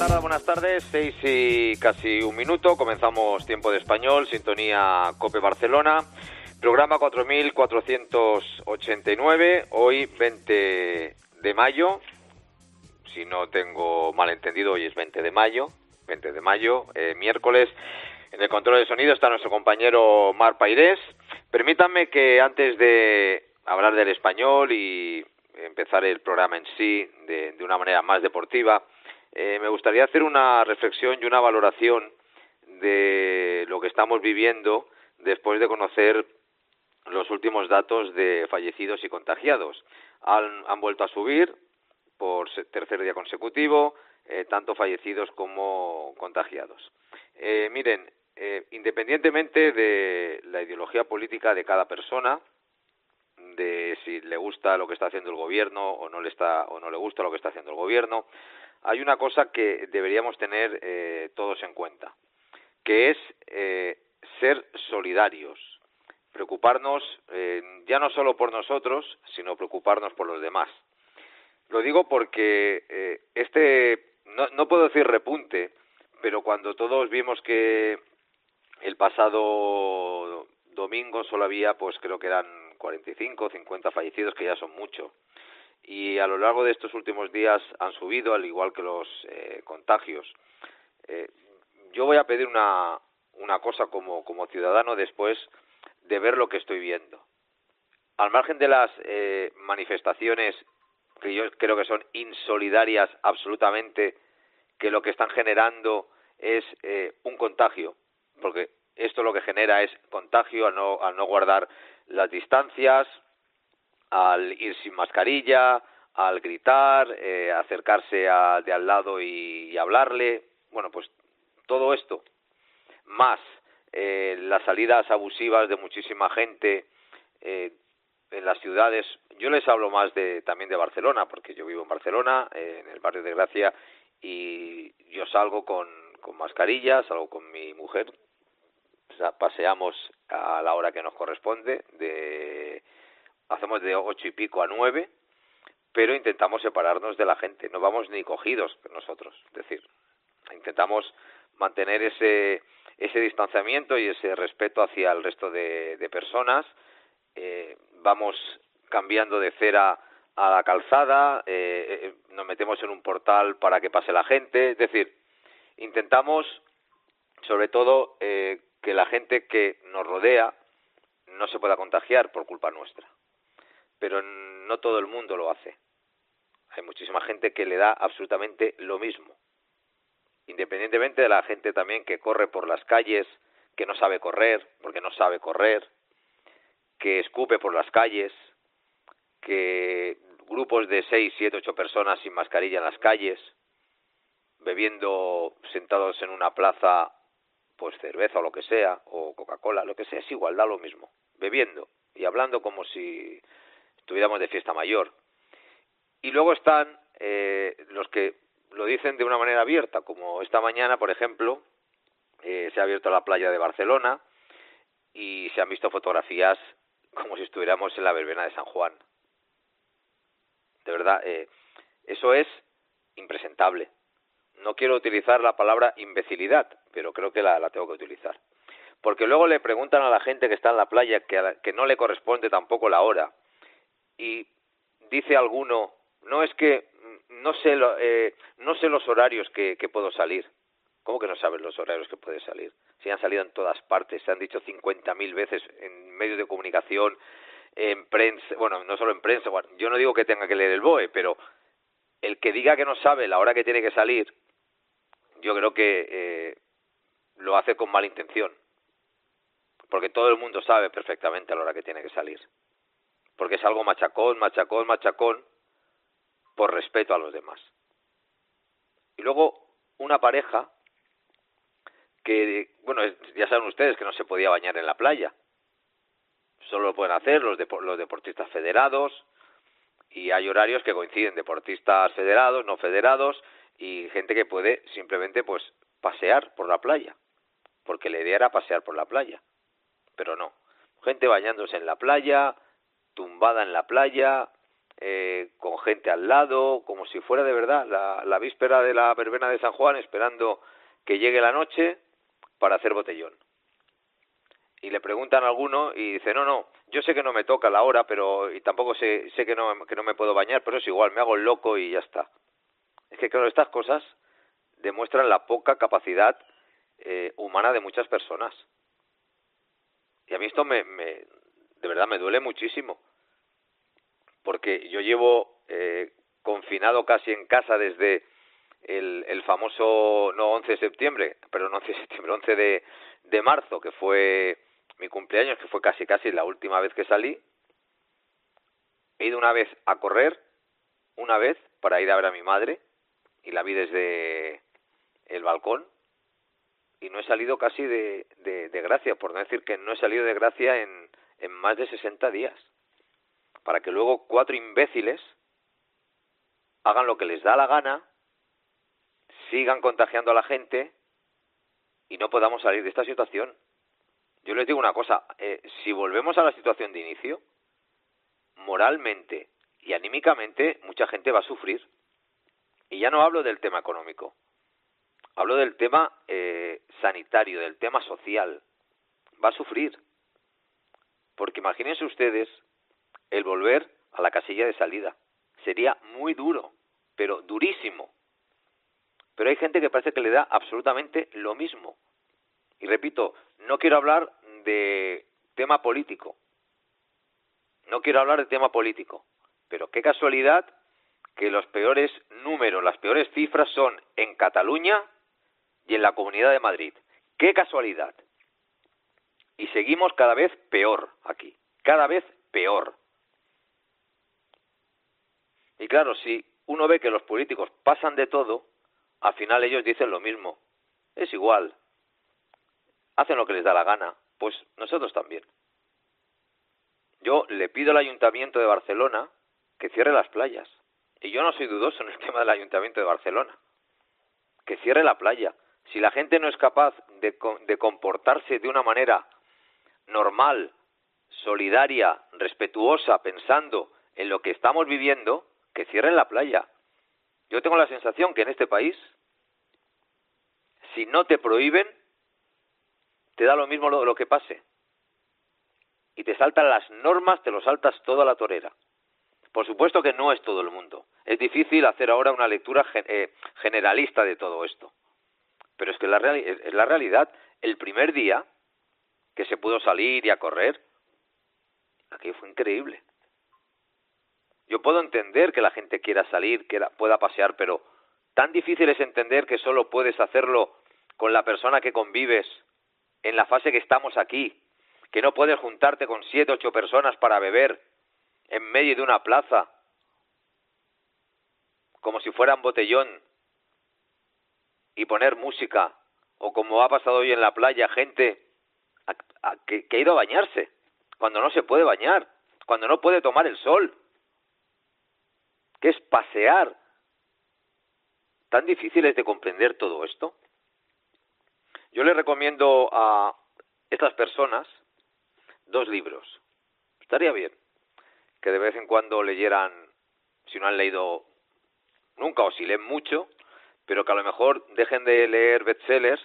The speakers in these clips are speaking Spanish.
buenas tardes, 6 y casi un minuto, comenzamos Tiempo de Español, sintonía COPE Barcelona, programa 4489, hoy 20 de mayo, si no tengo malentendido, hoy es 20 de mayo, miércoles. En el control de sonido está nuestro compañero Marc Pairés. Permítanme que antes de hablar del español y empezar el programa en sí de una manera más deportiva, me gustaría hacer una reflexión y una valoración de lo que estamos viviendo después de conocer los últimos datos de fallecidos y contagiados. Han vuelto a subir por tercer día consecutivo, tanto fallecidos como contagiados. Miren, independientemente de la ideología política de cada persona, de si le gusta lo que está haciendo el gobierno o no le gusta lo que está haciendo el gobierno, hay una cosa que deberíamos tener todos en cuenta, que es ser solidarios, preocuparnos ya no solo por nosotros, sino preocuparnos por los demás. Lo digo porque no puedo decir repunte, pero cuando todos vimos que el pasado domingo solo había, pues creo que eran 45, 50 fallecidos, que ya son mucho, y a lo largo de estos últimos días han subido, al igual que los contagios. Yo voy a pedir una cosa como ciudadano después de ver lo que estoy viendo. Al margen de las manifestaciones que yo creo que son insolidarias absolutamente, que lo que están generando es un contagio, porque esto lo que genera es contagio al no guardar las distancias, al ir sin mascarilla, al gritar, acercarse de al lado y hablarle. Bueno, pues todo esto, más las salidas abusivas de muchísima gente en las ciudades. Yo les hablo más también de Barcelona, porque yo vivo en Barcelona, en el barrio de Gracia, y yo salgo con mascarilla, salgo con mi mujer, o sea, paseamos a la hora que nos corresponde, hacemos de 8 y pico a 9, pero intentamos separarnos de la gente, no vamos ni cogidos nosotros, es decir, intentamos mantener ese distanciamiento y ese respeto hacia el resto de personas. Vamos cambiando de acera a la calzada, nos metemos en un portal para que pase la gente, es decir, intentamos sobre todo que la gente que nos rodea no se pueda contagiar por culpa nuestra, pero no todo el mundo lo hace. Hay muchísima gente que le da absolutamente lo mismo, independientemente de la gente también que corre por las calles, que no sabe correr, porque no sabe correr, que escupe por las calles, que grupos de 6, 7, 8 personas sin mascarilla en las calles, bebiendo sentados en una plaza, pues cerveza o lo que sea, o Coca-Cola, lo que sea, es igual, da lo mismo, bebiendo y hablando como si estuviéramos de fiesta mayor. Y luego están los que lo dicen de una manera abierta, como esta mañana, por ejemplo, se ha abierto la playa de Barcelona y se han visto fotografías como si estuviéramos en la verbena de San Juan. De verdad, eso es impresentable. No quiero utilizar la palabra imbecilidad, pero creo que la tengo que utilizar. Porque luego le preguntan a la gente que está en la playa que no le corresponde tampoco la hora. Y dice alguno, no, es que no sé los horarios que puedo salir. ¿Cómo que no sabes los horarios que puedes salir? Si han salido en todas partes, se han dicho 50.000 veces en medios de comunicación, en prensa, bueno, no solo en prensa, bueno, yo no digo que tenga que leer el BOE, pero el que diga que no sabe la hora que tiene que salir, yo creo que lo hace con mala intención, porque todo el mundo sabe perfectamente a la hora que tiene que salir, porque es algo machacón, por respeto a los demás. Y luego una pareja que, bueno, ya saben ustedes que no se podía bañar en la playa, solo lo pueden hacer los deportistas federados, y hay horarios que coinciden, deportistas federados, no federados, y gente que puede simplemente pues pasear por la playa, porque la idea era pasear por la playa, pero no, gente bañándose en la playa, tumbada en la playa, con gente al lado, como si fuera de verdad la víspera de la verbena de San Juan, esperando que llegue la noche para hacer botellón. Y le preguntan a alguno y dice, no, yo sé que no me toca la hora, pero y tampoco sé que no me puedo bañar, pero es igual, me hago el loco y ya está. Es que claro, estas cosas demuestran la poca capacidad humana de muchas personas. Y a mí esto de verdad me duele muchísimo, porque yo llevo confinado casi en casa desde el famoso, no 11 de septiembre, pero no 11 de septiembre, 11 de marzo, que fue mi cumpleaños, que fue casi la última vez que salí. He ido una vez a correr, una vez para ir a ver a mi madre, y la vi desde el balcón, y no he salido casi de gracia, por no decir que no he salido de gracia en más de 60 días, para que luego 4 imbéciles hagan lo que les da la gana, sigan contagiando a la gente y no podamos salir de esta situación. Yo les digo una cosa, si volvemos a la situación de inicio, moralmente y anímicamente mucha gente va a sufrir. Y ya no hablo del tema económico, hablo del tema sanitario, del tema social. Va a sufrir. Porque imagínense ustedes el volver a la casilla de salida. Sería muy duro, pero durísimo. Pero hay gente que parece que le da absolutamente lo mismo. Y repito, no quiero hablar de tema político. No quiero hablar de tema político. Pero qué casualidad que los peores números, las peores cifras son en Cataluña y en la Comunidad de Madrid. ¡Qué casualidad! Y seguimos cada vez peor aquí. Cada vez peor. Y claro, si uno ve que los políticos pasan de todo, al final ellos dicen lo mismo. Es igual. Hacen lo que les da la gana. Pues nosotros también. Yo le pido al Ayuntamiento de Barcelona que cierre las playas. Y yo no soy dudoso en el tema del Ayuntamiento de Barcelona. Que cierre la playa. Si la gente no es capaz de comportarse de una manera normal, solidaria, respetuosa, pensando en lo que estamos viviendo, que cierren la playa. Yo tengo la sensación que en este país, si no te prohíben, te da lo mismo lo que pase. Y te saltan las normas, te lo saltas todo a la torera. Por supuesto que no es todo el mundo. Es difícil hacer ahora una lectura generalista de todo esto. Pero es que es la realidad. El primer día que se pudo salir y a correr, aquello fue increíble. Yo puedo entender que la gente quiera salir, que pueda pasear, pero tan difícil es entender que solo puedes hacerlo con la persona que convives en la fase que estamos aquí, que no puedes juntarte con 7, 8 personas para beber en medio de una plaza, como si fuera un botellón, y poner música, o como ha pasado hoy en la playa, gente que ha ido a bañarse, cuando no se puede bañar, cuando no puede tomar el sol, que es pasear. ¿Tan difícil es de comprender todo esto? Yo les recomiendo a estas personas 2 libros. Estaría bien que de vez en cuando leyeran, si no han leído nunca o si leen mucho, pero que a lo mejor dejen de leer bestsellers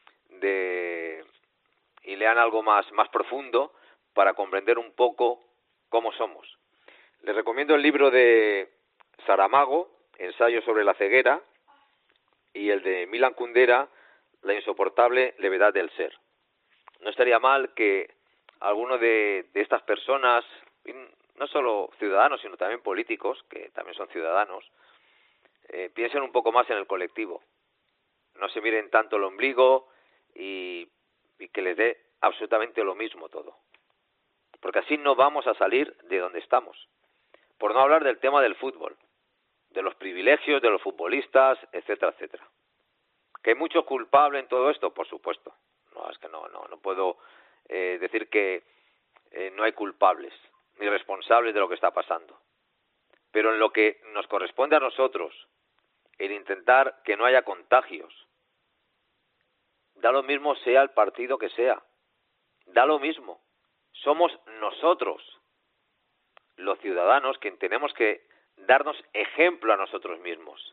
y lean algo más profundo para comprender un poco cómo somos. Les recomiendo el libro de Saramago, Ensayo sobre la ceguera, y el de Milan Kundera, La insoportable levedad del ser. No estaría mal que alguno de estas personas, no solo ciudadanos, sino también políticos, que también son ciudadanos, piensen un poco más en el colectivo. No se miren tanto el ombligo y que les dé absolutamente lo mismo todo. Porque así no vamos a salir de donde estamos. Por no hablar del tema del fútbol, de los privilegios de los futbolistas, etcétera, etcétera. ¿Que hay mucho culpable en todo esto? Por supuesto. No, es que no puedo decir que no hay culpables ni responsables de lo que está pasando. Pero en lo que nos corresponde a nosotros, el intentar que no haya contagios, da lo mismo sea el partido que sea, da lo mismo. Somos nosotros los ciudadanos, quien tenemos que darnos ejemplo a nosotros mismos.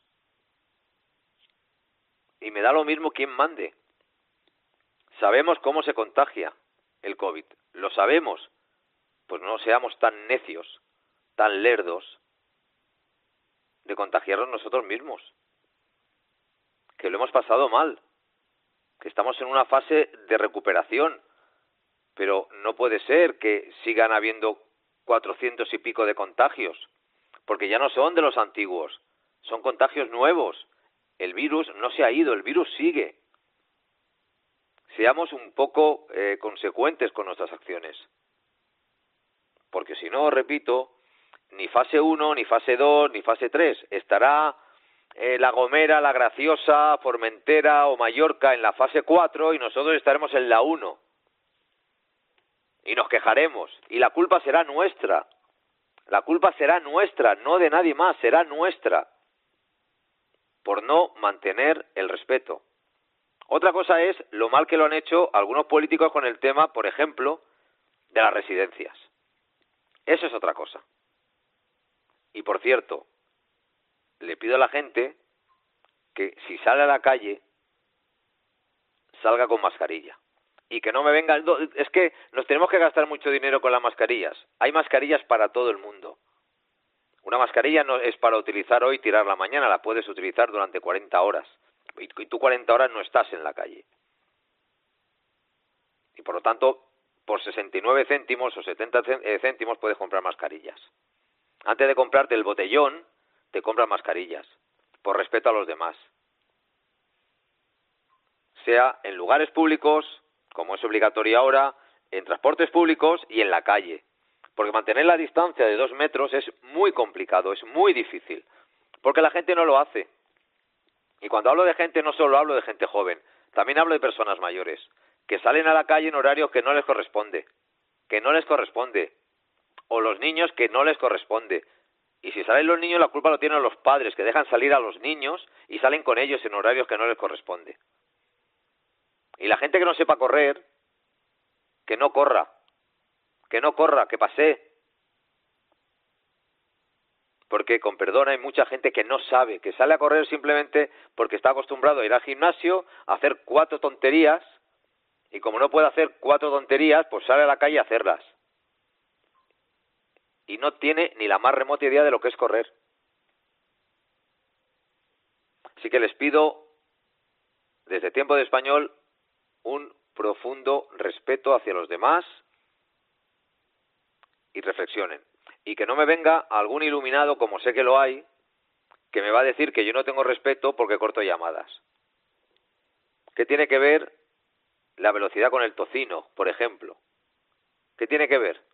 Y me da lo mismo quién mande. Sabemos cómo se contagia el COVID. Lo sabemos. Pues no seamos tan necios, tan lerdos, de contagiarnos nosotros mismos. Que lo hemos pasado mal. Que estamos en una fase de recuperación. Pero no puede ser que sigan habiendo 400 y pico de contagios. Porque ya no son de los antiguos. Son contagios nuevos. El virus no se ha ido, el virus sigue. Seamos un poco consecuentes con nuestras acciones. Porque si no, repito, ni fase 1, ni fase 2, ni fase 3. Estará La Gomera, La Graciosa, Formentera o Mallorca en la fase 4 y nosotros estaremos en la 1. Y nos quejaremos. Y la culpa será nuestra. La culpa será nuestra, no de nadie más, será nuestra. Por no mantener el respeto. Otra cosa es lo mal que lo han hecho algunos políticos con el tema, por ejemplo, de las residencias. Eso es otra cosa. Y por cierto, le pido a la gente que si sale a la calle, salga con mascarilla. Y que no me venga... Es que nos tenemos que gastar mucho dinero con las mascarillas. Hay mascarillas para todo el mundo. Una mascarilla no es para utilizar hoy y tirarla mañana, la puedes utilizar durante 40 horas. Y tú 40 horas no estás en la calle. Y por lo tanto, por 69 céntimos o 70 céntimos puedes comprar mascarillas. Antes de comprarte el botellón, te compras mascarillas, por respeto a los demás. Sea en lugares públicos, como es obligatorio ahora, en transportes públicos y en la calle. Porque mantener la distancia de 2 metros es muy complicado, es muy difícil. Porque la gente no lo hace. Y cuando hablo de gente, no solo hablo de gente joven, también hablo de personas mayores, que salen a la calle en horarios que no les corresponde, o los niños que no les corresponde. Y si salen los niños, la culpa lo tienen los padres, que dejan salir a los niños y salen con ellos en horarios que no les corresponde. Y la gente que no sepa correr, que no corra, que pasee. Porque, con perdón, hay mucha gente que no sabe, que sale a correr simplemente porque está acostumbrado a ir al gimnasio, a hacer 4 tonterías, y como no puede hacer 4 tonterías, pues sale a la calle a hacerlas. Y no tiene ni la más remota idea de lo que es correr. Así que les pido, desde Tiempo de Español, un profundo respeto hacia los demás y reflexionen. Y que no me venga algún iluminado, como sé que lo hay, que me va a decir que yo no tengo respeto porque corto llamadas. ¿Qué tiene que ver la velocidad con el tocino, por ejemplo? ¿Qué tiene que ver?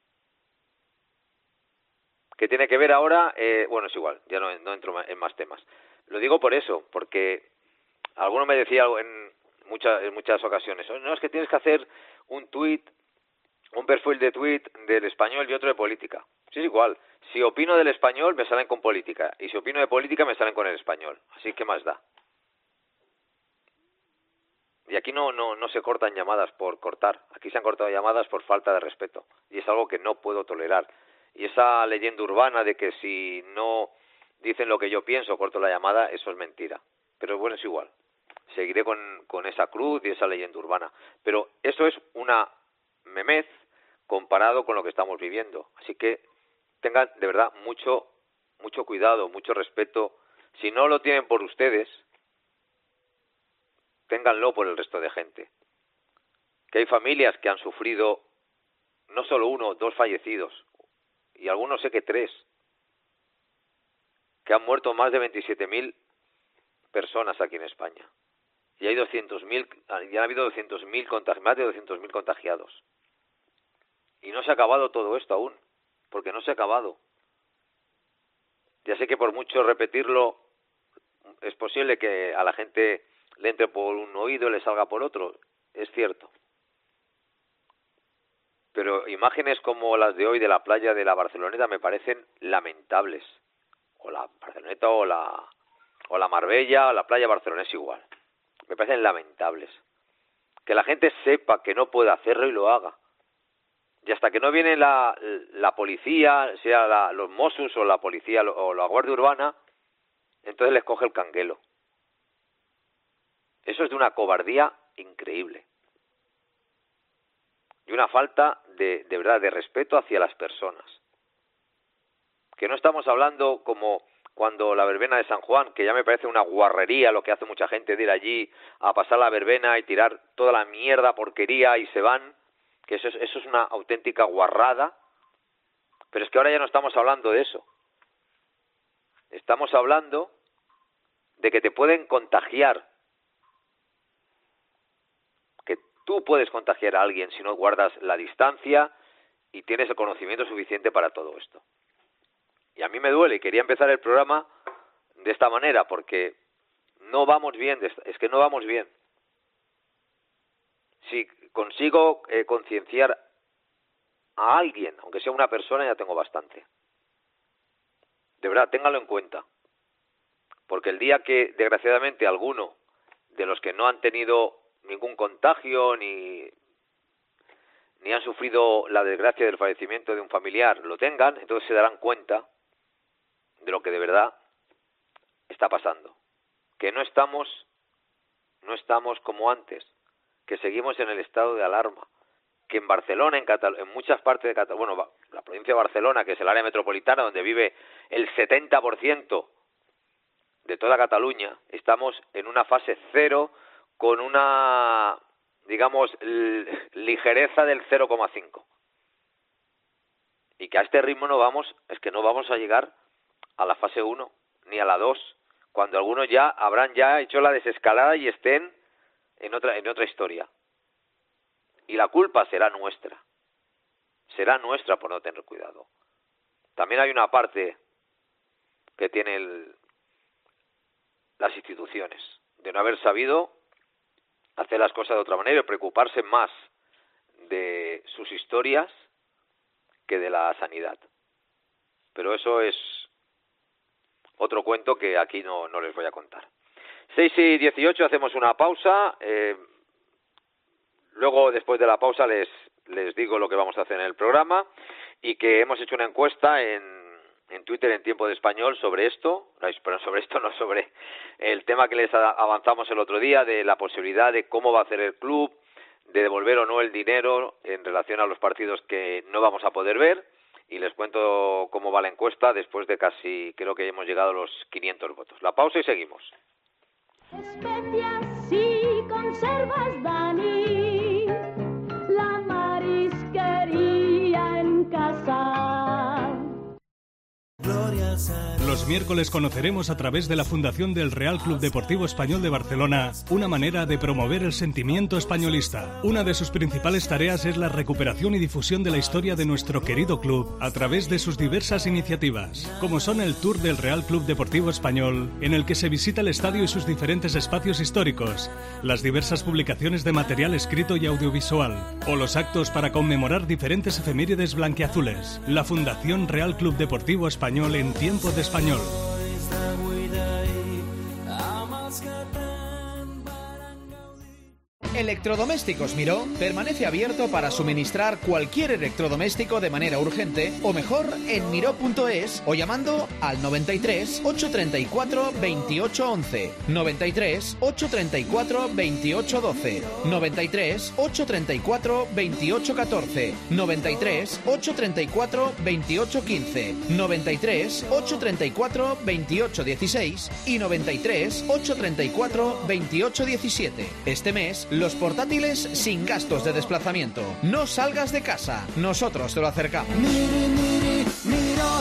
¿Qué tiene que ver ahora? Bueno, es igual, ya no entro en más temas. Lo digo por eso, porque alguno me decía en muchas ocasiones, no, es que tienes que hacer un perfil de tuit del Español y otro de política. Sí, es igual. Si opino del Español, me salen con política. Y si opino de política, me salen con el Español. Así que más da. Y aquí no se cortan llamadas por cortar. Aquí se han cortado llamadas por falta de respeto. Y es algo que no puedo tolerar. Y esa leyenda urbana de que si no dicen lo que yo pienso, corto la llamada, eso es mentira. Pero bueno, es igual. Seguiré con esa cruz y esa leyenda urbana. Pero eso es una memez comparado con lo que estamos viviendo. Así que tengan de verdad mucho cuidado, mucho respeto. Si no lo tienen por ustedes, ténganlo por el resto de gente. Que hay familias que han sufrido no solo 1, 2 fallecidos, y algunos sé que 3, que han muerto más de 27.000 personas aquí en España. Y hay 200.000, ya ha habido 200.000 más de 200.000 contagiados. Y no se ha acabado todo esto aún, porque no se ha acabado. Ya sé que por mucho repetirlo, es posible que a la gente le entre por un oído y le salga por otro, es cierto. Pero imágenes como las de hoy de la playa de la Barceloneta me parecen lamentables. O la Barceloneta o la Marbella o la playa barcelonesa igual. Me parecen lamentables. Que la gente sepa que no puede hacerlo y lo haga. Y hasta que no viene la policía, sea los Mossos o la policía o la Guardia Urbana, entonces les coge el canguelo. Eso es de una cobardía increíble. Y una falta de verdad de respeto hacia las personas. Que no estamos hablando como cuando la verbena de San Juan, que ya me parece una guarrería lo que hace mucha gente de ir allí a pasar la verbena y tirar toda la mierda, porquería y se van, que eso es una auténtica guarrada. Pero es que ahora ya no estamos hablando de eso. Estamos hablando de que te pueden contagiar. Que tú puedes contagiar a alguien si no guardas la distancia y tienes el conocimiento suficiente para todo esto. Y a mí me duele, y quería empezar el programa de esta manera, porque no vamos bien, es que no vamos bien. Si consigo concienciar a alguien, aunque sea una persona, ya tengo bastante. De verdad, ténganlo en cuenta. Porque el día que, desgraciadamente, alguno de los que no han tenido ningún contagio ni han sufrido la desgracia del fallecimiento de un familiar lo tengan, entonces se darán cuenta de lo que de verdad está pasando. Que no estamos como antes, que seguimos en el estado de alarma, que en Barcelona, en muchas partes de Cataluña, bueno, la provincia de Barcelona, que es el área metropolitana donde vive el 70% de toda Cataluña, estamos en una fase 0 con una, digamos, ligereza del 0,5. Y que a este ritmo no vamos a llegar a la fase 1 ni a la 2, cuando algunos ya habrán hecho la desescalada y estén en otra historia. Y la culpa será nuestra por no tener cuidado. También hay una parte que tienen las instituciones, de no haber sabido hacer las cosas de otra manera y preocuparse más de sus historias que de la sanidad. Pero eso es otro cuento que aquí no les voy a contar. 6:18, hacemos una pausa. Luego, después de la pausa, les digo lo que vamos a hacer en el programa, y que hemos hecho una encuesta en Twitter, en Tiempo de Español, sobre esto, sobre el tema que les avanzamos el otro día, de la posibilidad de cómo va a hacer el club, de devolver o no el dinero en relación a los partidos que no vamos a poder ver, y les cuento cómo va la encuesta después de casi, creo que hemos llegado a los 500 votos. La pausa y seguimos. Especias y conservas, Dani, la marisquería en casa. Los miércoles conoceremos a través de la Fundación del Real Club Deportivo Español de Barcelona una manera de promover el sentimiento españolista. Una de sus principales tareas es la recuperación y difusión de la historia de nuestro querido club a través de sus diversas iniciativas, como son el Tour del Real Club Deportivo Español, en el que se visita el estadio y sus diferentes espacios históricos, las diversas publicaciones de material escrito y audiovisual, o los actos para conmemorar diferentes efemérides blanquiazules. La Fundación Real Club Deportivo Español en Tiempo de Español. Electrodomésticos Miró permanece abierto para suministrar cualquier electrodoméstico de manera urgente o mejor en miró.es o llamando al 93 834 2811, 93 834 2812, 93 834 2814, 93 834 2815, 93 834 2816 y 93 834 2817. Este mes, los portátiles sin gastos de desplazamiento. No salgas de casa, nosotros te lo acercamos. Mira.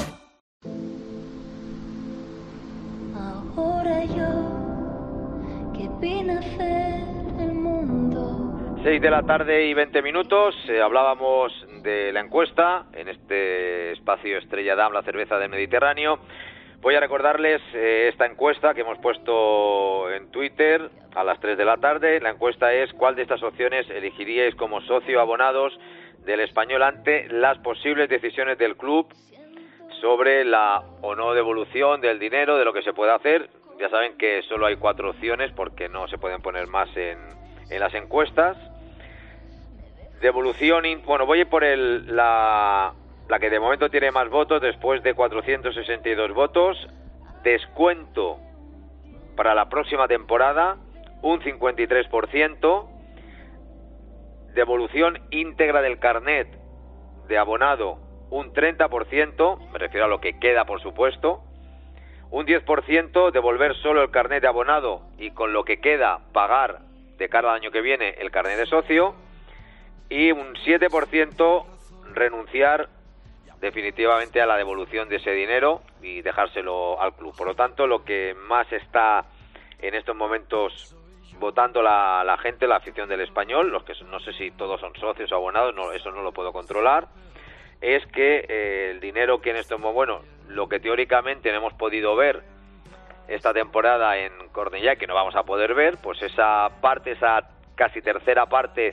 Ahora yo, que vine a hacer el mundo. 6 de la tarde y 20 minutos. Hablábamos de la encuesta en este espacio Estrella Damm, la cerveza del Mediterráneo. Voy a recordarles esta encuesta que hemos puesto en Twitter a las 3 de la tarde. La encuesta es: ¿cuál de estas opciones elegiríais como socio abonados del Español ante las posibles decisiones del club sobre la o no devolución del dinero, de lo que se puede hacer? Ya saben que solo hay 4 opciones porque no se pueden poner más en las encuestas. Devolución, bueno, voy por la que de momento tiene más votos después de 462 votos. Descuento para la próxima temporada, un 53%. Devolución íntegra del carnet de abonado, un 30%, me refiero a lo que queda, por supuesto. Un 10% devolver solo el carnet de abonado y con lo que queda pagar de cara al año que viene el carnet de socio. Y un 7% renunciar definitivamente a la devolución de ese dinero y dejárselo al club. Por lo tanto, lo que más está en estos momentos votando la gente, la afición del Español, los que no sé si todos son socios o abonados, no, eso no lo puedo controlar, es que el dinero que en estos momentos, bueno, lo que teóricamente no hemos podido ver esta temporada en Cornellá, que no vamos a poder ver, pues esa parte, esa casi tercera parte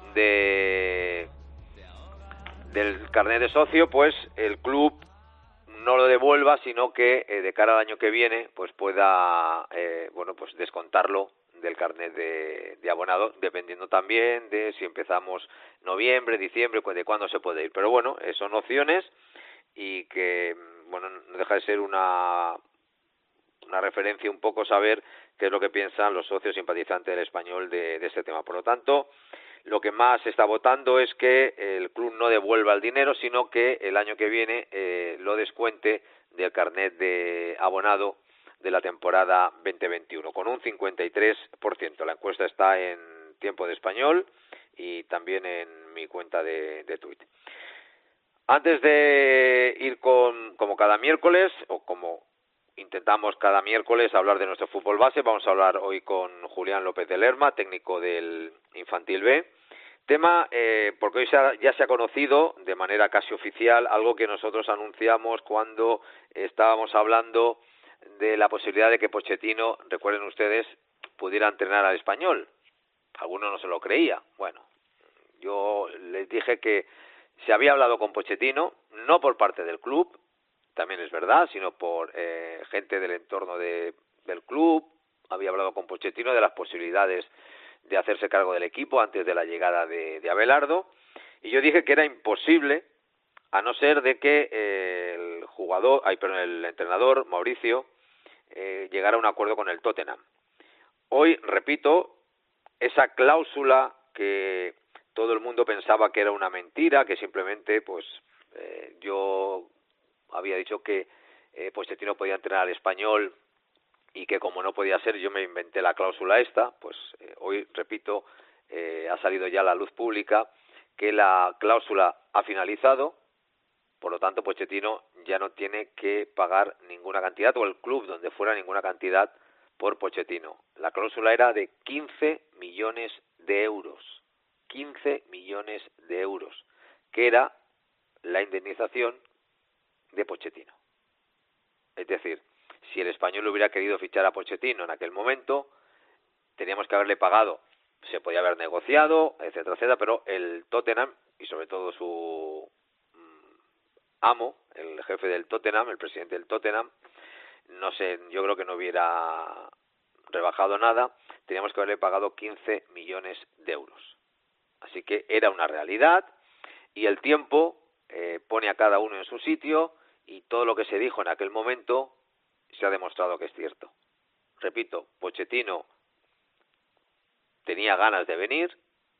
del carnet de socio, pues el club no lo devuelva, sino que de cara al año que viene pues pueda bueno, pues descontarlo del carnet de abonado, dependiendo también de si empezamos noviembre, diciembre, de cuándo se puede ir. Pero bueno, son opciones y que, bueno, no deja de ser una referencia, un poco saber qué es lo que piensan los socios simpatizantes del Español de este tema. Por lo tanto, lo que más se está votando es que el club no devuelva el dinero, sino que el año que viene lo descuente del carnet de abonado de la temporada 2021, con un 53%. La encuesta está en Tiempo de Español y también en mi cuenta de Twitter. Antes de ir como cada miércoles, o como intentamos cada miércoles hablar de nuestro fútbol base, vamos a hablar hoy con Julián López de Lerma, técnico del Infantil B. Tema, porque hoy ya se ha conocido de manera casi oficial algo que nosotros anunciamos cuando estábamos hablando de la posibilidad de que Pochettino, recuerden ustedes, pudiera entrenar al Español. Algunos no se lo creía. Bueno, yo les dije que se había hablado con Pochettino, no por parte del club, también es verdad, sino por gente del entorno del club. Había hablado con Pochettino de las posibilidades de hacerse cargo del equipo antes de la llegada de Abelardo, y yo dije que era imposible, a no ser de que el entrenador Mauricio llegara a un acuerdo con el Tottenham. Hoy, repito, esa cláusula que todo el mundo pensaba que era una mentira, que simplemente pues yo había dicho que Pochettino podía entrenar al Español y que como no podía ser, yo me inventé la cláusula esta, pues hoy, repito, ha salido ya a la luz pública que la cláusula ha finalizado. Por lo tanto, Pochettino ya no tiene que pagar ninguna cantidad, o el club donde fuera ninguna cantidad por Pochettino. La cláusula era de 15 millones de euros. 15 millones de euros, que era la indemnización de Pochettino. Es decir, si el Español hubiera querido fichar a Pochettino en aquel momento, teníamos que haberle pagado. Se podía haber negociado, etcétera, etcétera, pero el Tottenham, y sobre todo su amo, el jefe del Tottenham, el presidente del Tottenham, no sé, yo creo que no hubiera rebajado nada, teníamos que haberle pagado 15 millones de euros. Así que era una realidad, y el tiempo pone a cada uno en su sitio, y todo lo que se dijo en aquel momento se ha demostrado que es cierto. Repito, Pochettino tenía ganas de venir,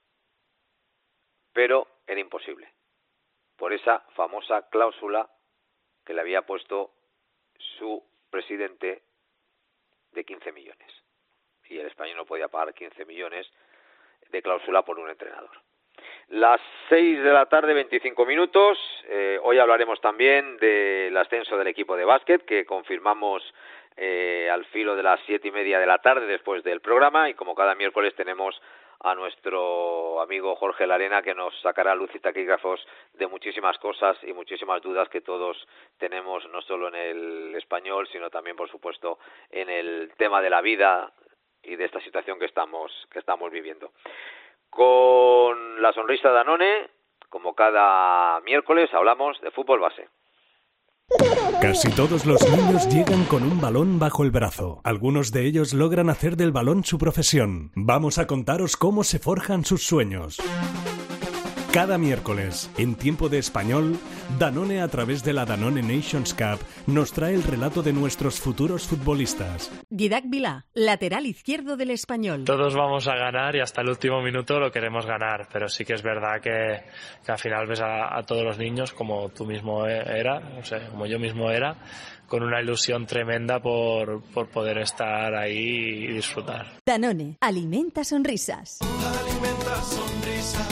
pero era imposible, por esa famosa cláusula que le había puesto su presidente de 15 millones. Y el Español no podía pagar 15 millones de cláusula por un entrenador. Las 6 de la tarde, 25 minutos. Hoy hablaremos también del ascenso del equipo de básquet, que confirmamos al filo de las 7:30 de la tarde después del programa, y como cada miércoles tenemos a nuestro amigo Jorge Larena, que nos sacará luz y taquígrafos de muchísimas cosas y muchísimas dudas que todos tenemos, no solo en el Español, sino también, por supuesto, en el tema de la vida y de esta situación que estamos viviendo. Con la sonrisa de Danone, como cada miércoles, hablamos de fútbol base. Casi todos los niños llegan con un balón bajo el brazo. Algunos de ellos logran hacer del balón su profesión. Vamos a contaros cómo se forjan sus sueños. Cada miércoles, en tiempo de español, Danone a través de la Danone Nations Cup nos trae el relato de nuestros futuros futbolistas. Didac Vilá, lateral izquierdo del Español. Todos vamos a ganar y hasta el último minuto lo queremos ganar, pero sí que es verdad que al final ves a todos los niños como tú mismo como yo mismo era, con una ilusión tremenda por poder estar ahí y disfrutar. Danone, alimenta sonrisas. Alimenta sonrisas.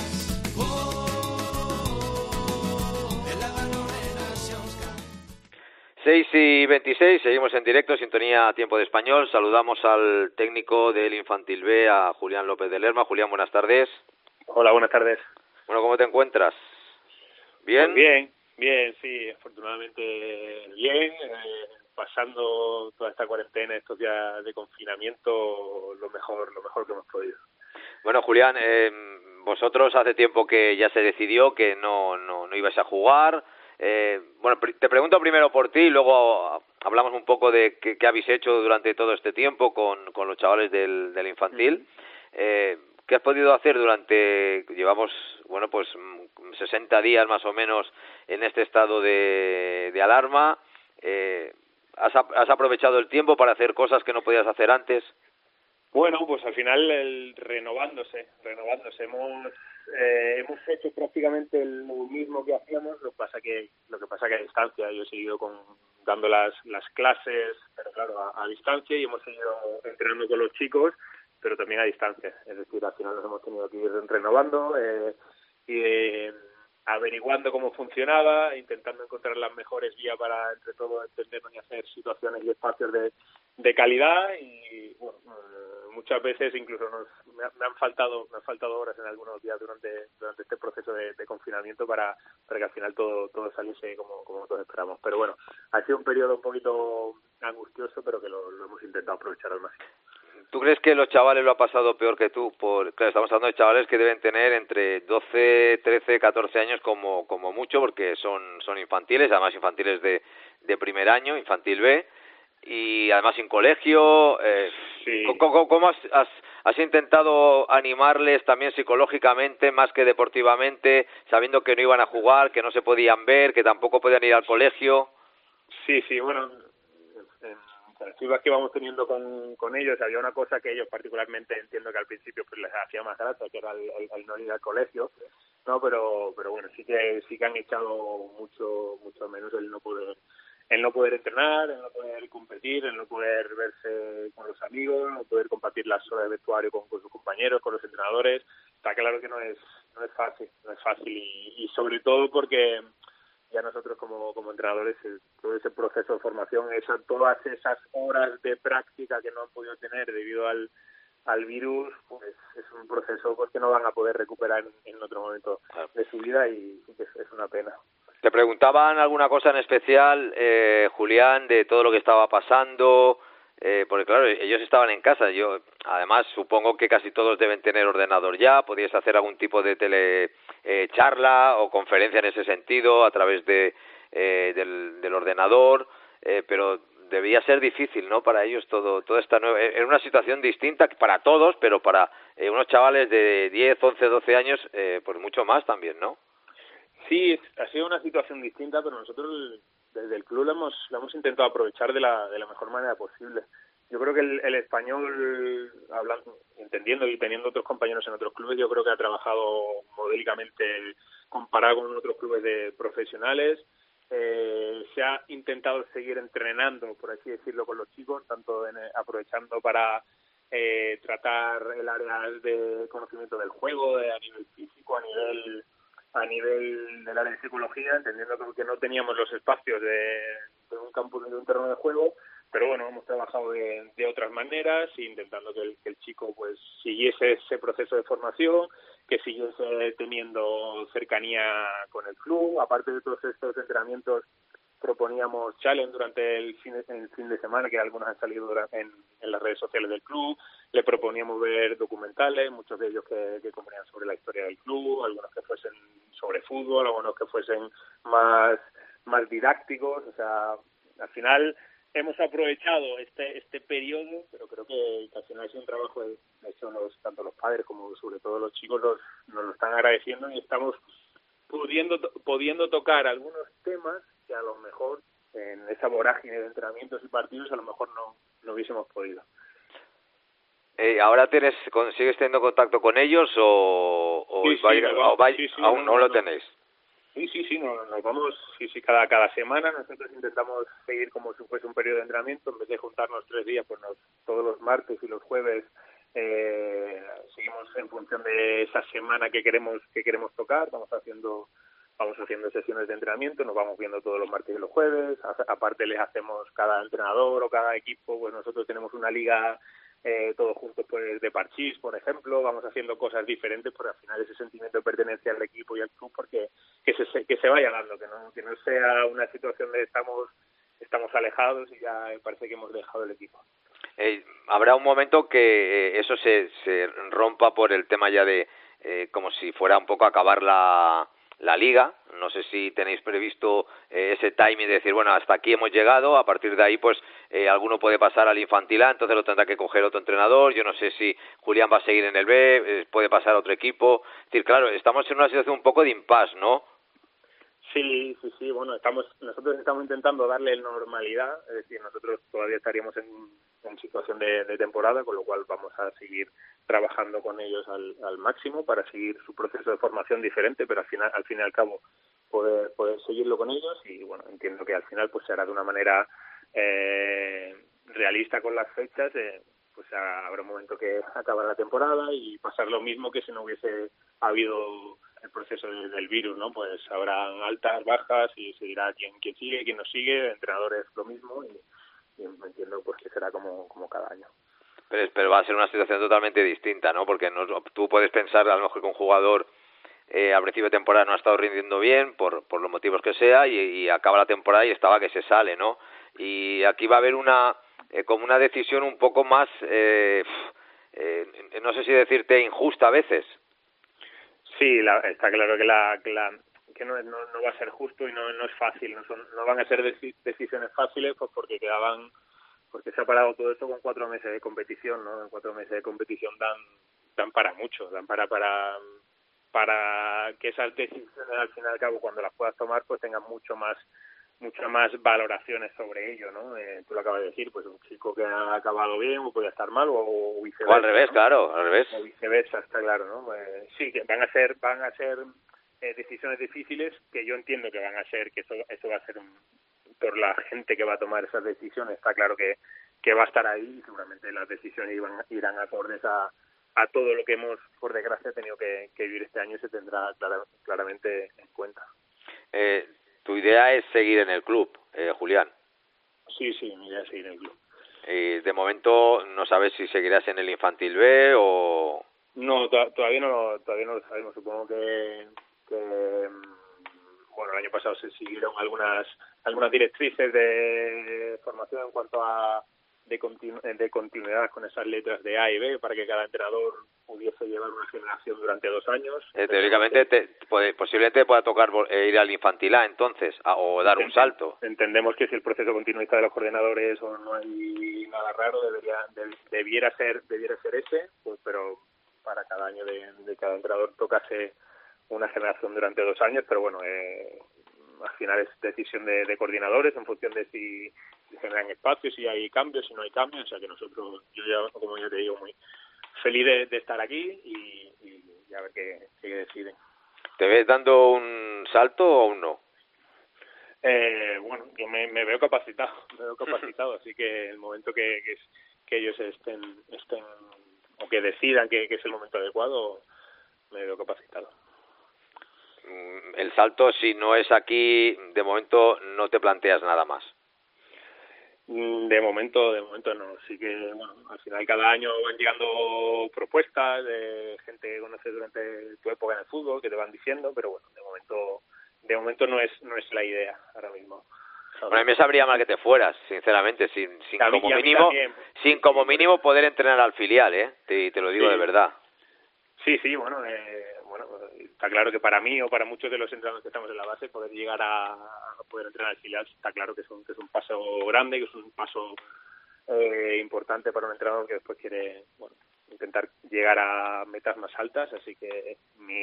6:26, seguimos en directo, sintonía Tiempo de Español. Saludamos al técnico del Infantil B, a Julián López de Lerma. Julián, buenas tardes. Hola, buenas tardes. Bueno, ¿cómo te encuentras? ¿Bien? Pues bien, sí, afortunadamente bien. Pasando toda esta cuarentena, estos días de confinamiento, lo mejor que hemos podido. Bueno, Julián, vosotros hace tiempo que ya se decidió que no ibais a jugar. Bueno, te pregunto primero por ti y luego hablamos un poco de qué habéis hecho durante todo este tiempo con los chavales del infantil. ¿Qué has podido hacer llevamos, 60 días más o menos en este estado de alarma? ¿Has aprovechado el tiempo para hacer cosas que no podías hacer antes? Bueno, pues al final renovándose. Hemos hecho prácticamente lo mismo que hacíamos, lo que pasa que a distancia. Yo he seguido dando las clases, pero claro, a distancia, y hemos seguido entrenando con los chicos, pero también a distancia. Es decir, al final nos hemos tenido que ir renovando y averiguando cómo funcionaba, intentando encontrar las mejores vías para entre todos entendernos y hacer situaciones y espacios de calidad. Y bueno, muchas veces incluso me han faltado horas en algunos días durante este proceso de confinamiento para que al final todo saliese como todos esperamos. Pero bueno, ha sido un periodo un poquito angustioso, pero que lo hemos intentado aprovechar al máximo. ¿Tú crees que los chavales lo ha pasado peor que tú? Claro, estamos hablando de chavales que deben tener entre 12, 13, 14 años como mucho, porque son infantiles, además infantiles de primer año, infantil B, y además sin colegio. Sí. ¿Cómo has intentado animarles también psicológicamente, más que deportivamente, sabiendo que no iban a jugar, que no se podían ver, que tampoco podían ir al colegio? Sí, bueno, las chivas que íbamos teniendo con ellos, había una cosa que ellos particularmente entiendo que al principio pues les hacía más gracia, que era el no ir al colegio, no, pero bueno, sí que han echado mucho menos el no poder entrenar, el no poder competir, el no poder verse con los amigos, no poder compartir las horas de vestuario con sus compañeros, con los entrenadores. Está claro que no es fácil y sobre todo porque ya nosotros como entrenadores, todo ese proceso de formación, todas esas horas de práctica que no han podido tener debido al virus, pues es un proceso pues que no van a poder recuperar en otro momento de su vida, y sí que es una pena. ¿Te preguntaban alguna cosa en especial, Julián, de todo lo que estaba pasando? Porque claro, ellos estaban en casa. Yo, además, supongo que casi todos deben tener ordenador ya. ¿Podíais hacer algún tipo de charla o conferencia en ese sentido a través del ordenador? Pero debía ser difícil, ¿no? Para ellos toda esta nueva... Era una situación distinta para todos, pero para unos chavales de 10, 11, 12 años, pues mucho más también, ¿no? Sí, ha sido una situación distinta, pero nosotros desde el club la hemos intentado aprovechar de la mejor manera posible. Yo creo que el español, entendiendo y teniendo otros compañeros en otros clubes, yo creo que ha trabajado modélicamente comparado con otros clubes de profesionales. Se ha intentado seguir entrenando, por así decirlo, con los chicos, tanto aprovechando para tratar el área de conocimiento del juego, a nivel físico, a nivel del área de psicología, entendiendo que no teníamos los espacios de un campo, de un terreno de juego, pero bueno, hemos trabajado de otras maneras, intentando que el chico pues siguiese ese proceso de formación, que siguiese teniendo cercanía con el club. Aparte de todos estos entrenamientos, proponíamos challenge durante el fin de semana, que algunos han salido en las redes sociales del club. Le proponíamos ver documentales, muchos de ellos que componían sobre la historia del club, algunos que fuesen sobre fútbol, algunos que fuesen más didácticos. O sea, al final hemos aprovechado este periodo, pero creo que al final es un trabajo hecho tanto los padres como sobre todo los chicos nos lo están agradeciendo y estamos pudiendo tocar algunos temas que a lo mejor en esa vorágine de entrenamientos y partidos a lo mejor no hubiésemos podido. ¿Ahora sigues teniendo contacto con ellos o aún no lo tenéis? Sí, nos vamos, cada semana nosotros intentamos seguir como si fuese un periodo de entrenamiento, en vez de juntarnos 3 días, pues todos los martes y los jueves seguimos en función de esa semana que queremos tocar, vamos haciendo sesiones de entrenamiento, nos vamos viendo todos los martes y los jueves, aparte les hacemos cada entrenador o cada equipo, pues nosotros tenemos una liga todos juntos pues de parchís, por ejemplo, vamos haciendo cosas diferentes porque al final ese sentimiento de pertenencia al equipo y al club porque que se vaya dando, que no sea una situación de estamos alejados y ya parece que hemos dejado el equipo. Habrá un momento que eso se rompa por el tema ya de como si fuera un poco acabar la liga. No sé si tenéis previsto ese timing de decir, bueno, hasta aquí hemos llegado, a partir de ahí pues alguno puede pasar al infantil A, entonces lo tendrá que coger otro entrenador. Yo no sé si Julián va a seguir en el B, puede pasar a otro equipo. Es decir, claro, estamos en una situación un poco de impasse, ¿no? Sí, bueno, nosotros estamos intentando darle normalidad, es decir, nosotros todavía estaríamos en situación de temporada, con lo cual vamos a seguir trabajando con ellos al máximo para seguir su proceso de formación diferente, pero al fin y al cabo poder seguirlo con ellos y bueno, entiendo que al final pues se hará de una manera realista con las fechas, pues habrá un momento que acabará la temporada y pasar lo mismo que si no hubiese habido el proceso del virus, ¿no? Pues habrán altas, bajas y se dirá quién sigue, quién no sigue, entrenadores lo mismo y entiendo pues que será como cada año. Pero va a ser una situación totalmente distinta, ¿no? Porque tú puedes pensar a lo mejor que un jugador al principio de temporada no ha estado rindiendo bien por los motivos que sea y acaba la temporada y estaba que se sale, ¿no? Y aquí va a haber como una decisión un poco más no sé si decirte injusta a veces. Sí, está claro que no va a ser justo y no es fácil, no van a ser decisiones fáciles pues porque se ha parado todo esto con 4 meses de competición, ¿no? En 4 meses de competición dan para mucho, dan para que esas decisiones al fin y al cabo cuando las puedas tomar pues tengan muchas más valoraciones sobre ello, ¿no? Tú lo acabas de decir, pues un chico que ha acabado bien o puede estar mal o viceversa. O al revés, ¿no? Claro, al revés. O viceversa, está claro, ¿no? Sí, que van a ser decisiones difíciles que yo entiendo que van a ser, que eso va a ser por la gente que va a tomar esas decisiones, está claro que va a estar ahí y seguramente las decisiones irán acordes a todo lo que hemos, por desgracia, tenido que vivir este año y se tendrá claramente en cuenta. Tu idea es seguir en el club, Julián. Sí, mi idea es seguir en el club. De momento no sabes si seguirás en el infantil B o... No, todavía no lo sabemos. Supongo que bueno, el año pasado se siguieron algunas directrices de formación en cuanto a de continuidad con esas letras de A y B para que cada entrenador pudiese llevar una generación durante 2 años. Teóricamente posiblemente pueda tocar ir al infantil A entonces o dar un salto. Entendemos que si el proceso continuista de los coordinadores o no hay nada raro debiera ser ese, pues, pero para cada año de cada entrenador tocase una generación durante 2 años, pero bueno, al final es decisión de coordinadores en función de si generan espacios, si hay cambios, si no hay cambios, o sea que nosotros, yo ya, como yo te digo, muy feliz de estar aquí y a ver qué deciden. ¿Te ves dando un salto o aún no? Bueno, yo me veo capacitado, así que el momento que ellos estén o que decidan que es el momento adecuado, me veo capacitado. El salto, si no es aquí, de momento no te planteas nada más. De momento no. Sí que, bueno, al final cada año van llegando propuestas de gente que conoces durante tu época en el fútbol, que te van diciendo, pero bueno, de momento no es la idea ahora mismo. Bueno, a mí me sabría mal que te fueras, sinceramente, sin como mínimo poder entrenar al filial, te lo digo de verdad. Sí, bueno, está claro que para mí o para muchos de los entrenadores que estamos en la base, poder llegar a poder entrenar al filial está claro que es un paso grande, que es un paso importante para un entrenador que después quiere, bueno, intentar llegar a metas más altas. Así que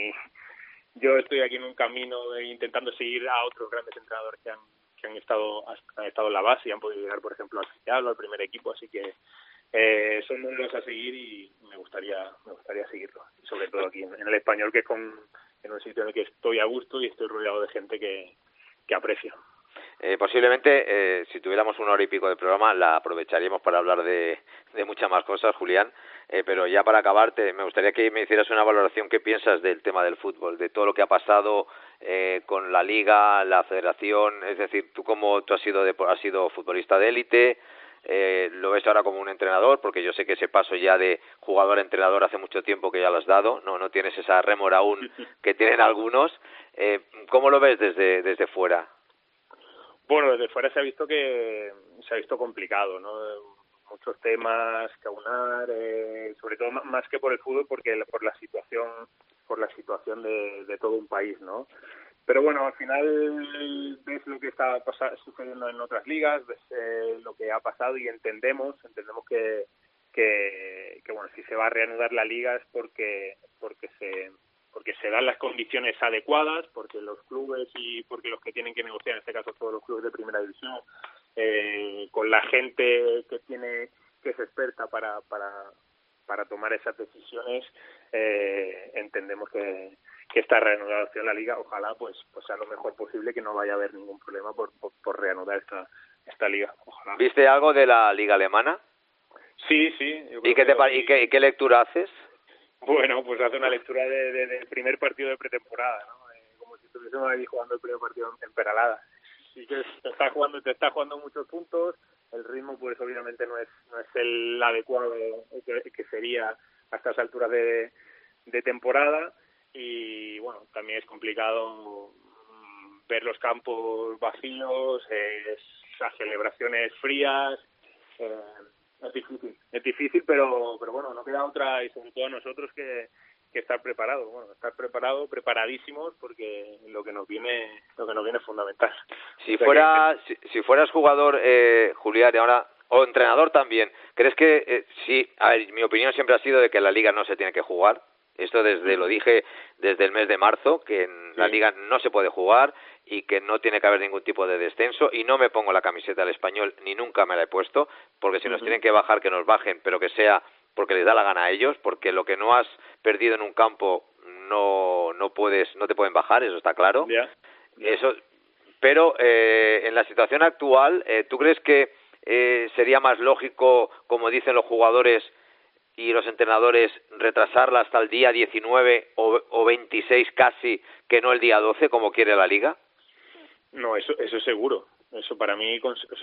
yo estoy aquí en un camino intentando seguir a otros grandes entrenadores que han estado en la base y han podido llegar, por ejemplo, al filial o al primer equipo. Así que son modelos a seguir y me gustaría seguirlo, y sobre todo aquí en el Español, que es en un sitio en el que estoy a gusto y estoy rodeado de gente que aprecio. Posiblemente, si tuviéramos 1 hora y pico de programa, la aprovecharíamos para hablar de muchas más cosas, Julián, pero ya para acabarte, me gustaría que me hicieras una valoración. ¿Qué piensas del tema del fútbol, de todo lo que ha pasado con la Liga, la Federación? Es decir, tú has sido futbolista de élite, lo ves ahora como un entrenador, porque yo sé que ese paso ya de jugador a entrenador hace mucho tiempo que ya lo has dado, no tienes esa rémora aún que tienen algunos. ¿Cómo lo ves desde fuera? Bueno, desde fuera se ha visto complicado, ¿no? Muchos temas que aunar, sobre todo más que por el fútbol, porque por la situación de todo un país, ¿no? Pero bueno, al final ves lo que está sucediendo en otras ligas, ves lo que ha pasado y entendemos que bueno, si se va a reanudar la liga es porque se dan las condiciones adecuadas, porque los clubes y porque los que tienen que negociar, en este caso todos los clubes de primera división, con la gente que es experta para tomar esas decisiones, entendemos que esta reanudación de la liga, ojalá pues sea lo mejor posible, que no vaya a haber ningún problema por reanudar esta liga, ojalá. ¿Viste algo de la liga alemana? Sí. ¿Y qué lectura haces? Bueno, pues hace una lectura del primer partido de pretemporada, ¿no? Como si estuviésemos ahí jugando el primer partido en Peralada. Sí que te está jugando muchos puntos, el ritmo pues obviamente no es el adecuado que sería a estas alturas de temporada, y bueno, también es complicado ver los campos vacíos, esas celebraciones frías. Es difícil, pero bueno, no queda otra, y sobre todo a nosotros que estar preparados. Bueno, preparadísimos, porque lo que nos viene es fundamental. Si fueras jugador, Julián, ahora, o entrenador también, ¿crees que sí? A ver, mi opinión siempre ha sido de que la liga no se tiene que jugar. Esto lo dije desde el mes de marzo, que en la liga no se puede jugar y que no tiene que haber ningún tipo de descenso, y no me pongo la camiseta del Español, ni nunca me la he puesto, porque si nos tienen que bajar, que nos bajen, pero que sea porque les da la gana a ellos, porque lo que no has perdido en un campo no te pueden bajar, eso está claro. Eso, pero en la situación actual, ¿tú crees que sería más lógico, como dicen los jugadores y los entrenadores, retrasarla hasta el día 19 o 26 casi, que no el día 12 como quiere la liga? No, eso seguro. Eso para mí,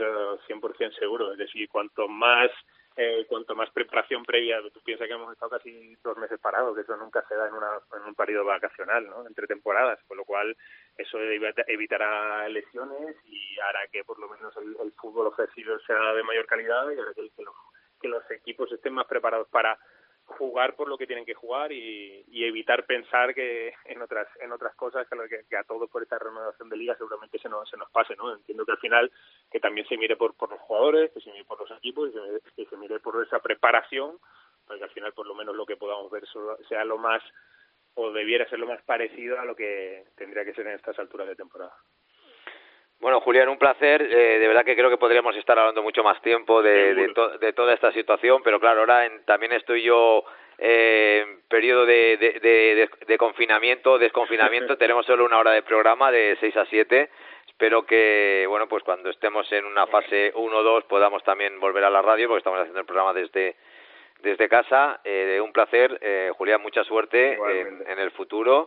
100% seguro. Es decir, cuanto más preparación previa, tú piensas que hemos estado casi 2 meses parados, que eso nunca se da en un periodo vacacional, ¿no? Entre temporadas, con lo cual eso evitará lesiones y hará que por lo menos el fútbol ofrecido sea de mayor calidad, y hará que los equipos estén más preparados para jugar por lo que tienen que jugar y evitar pensar que en otras cosas que a todos por esta renovación de liga seguramente se nos pase, ¿no? Entiendo que al final que también se mire por los jugadores, que se mire por los equipos y que se mire por esa preparación, para que al final por lo menos lo que podamos ver sea lo más, o debiera ser lo más parecido a lo que tendría que ser en estas alturas de temporada. Bueno, Julián, un placer. De verdad que creo que podríamos estar hablando mucho más tiempo de toda esta situación, pero claro, ahora también estoy yo en periodo de confinamiento, desconfinamiento. Tenemos solo 1 hora de programa de 6 a 7. Espero que, bueno, pues cuando estemos en una fase 1-2 podamos también volver a la radio, porque estamos haciendo el programa desde casa. Un placer, Julián, mucha suerte en el futuro.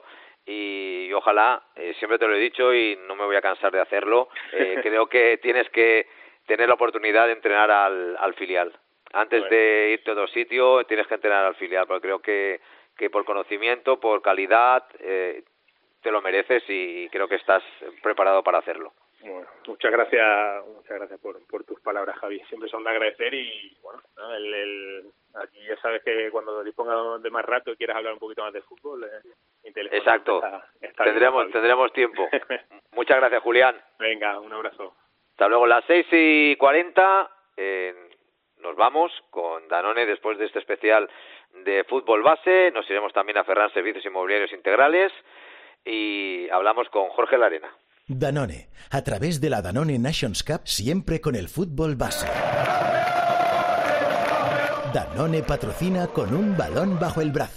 Y ojalá, siempre te lo he dicho y no me voy a cansar de hacerlo, creo que tienes que tener la oportunidad de entrenar al filial. Antes de irte a otro sitio, tienes que entrenar al filial, porque creo que por conocimiento, por calidad, te lo mereces y creo que estás preparado para hacerlo. Bueno, muchas gracias por tus palabras, Javi. Siempre son de agradecer y bueno, ¿no? Aquí ya sabes que cuando dispongas de más rato y quieras hablar un poquito más de fútbol, mi teléfono exacto, está tendremos tiempo. Muchas gracias, Julián. Venga, un abrazo. Hasta luego. Las 6:40 nos vamos con Danone después de este especial de fútbol base. Nos iremos también a Ferran Servicios Inmobiliarios Integrales y hablamos con Jorge Larena. Danone, a través de la Danone Nations Cup, siempre con el fútbol base. Danone patrocina con un balón bajo el brazo.